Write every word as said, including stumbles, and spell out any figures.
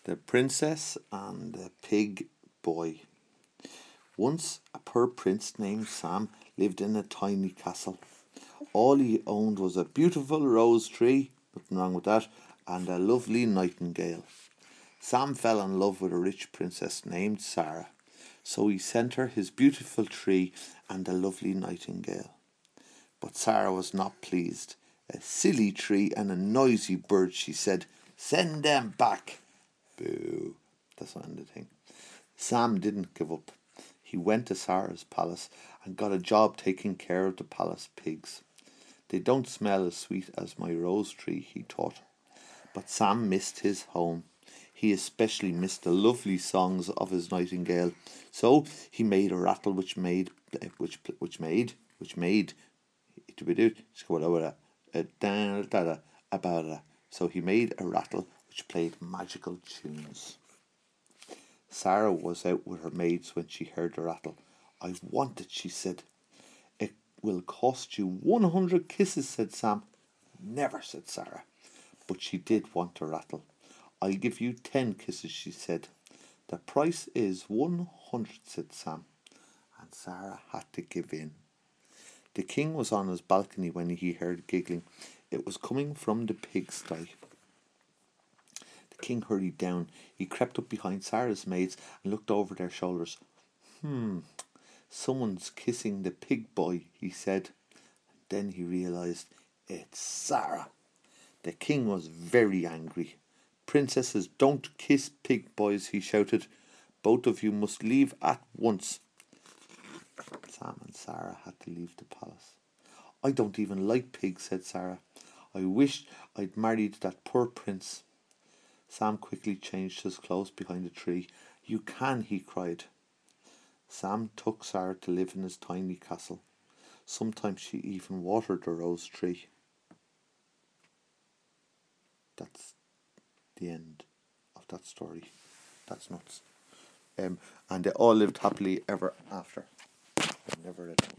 The Princess and the Pig Boy. Once a poor prince named Sam lived in a tiny castle. All he owned was a beautiful rose tree, nothing wrong with that, and a lovely nightingale. Sam fell in love with a rich princess named Sarah, so he sent her his beautiful tree and a lovely nightingale. But Sarah was not pleased. A silly tree and a noisy bird, she said. Send them back. Boo. That's not the thing. Sam didn't give up. He went to Sarah's palace and got a job taking care of the palace pigs. They don't smell as sweet as my rose tree, he thought. But Sam missed his home. He especially missed the lovely songs of his nightingale. So he made a rattle which made, which which made, which made, so he made a rattle which played magical tunes. Sarah was out with her maids when she heard the rattle. I want it, she said. It will cost you one hundred kisses, said Sam. Never, said Sarah. But she did want the rattle. I'll give you ten kisses, she said. The price is one hundred, said Sam. And Sarah had to give in. The king was on his balcony when he heard giggling. It was coming from the pigsty. The king hurried down. He crept up behind Sarah's maids and looked over their shoulders. Hmm, someone's kissing the pig boy, he said. Then he realised it's Sarah. The king was very angry. Princesses don't kiss pig boys, he shouted. Both of you must leave at once. Sam and Sarah had to leave the palace. I don't even like pigs, said Sarah. I wished I'd married that poor prince. Sam quickly changed his clothes behind a tree. You can, he cried. Sam took Sarah to live in his tiny castle. Sometimes she even watered the rose tree. That's the end of that story. That's nuts. Um, and they all lived happily ever after. Never read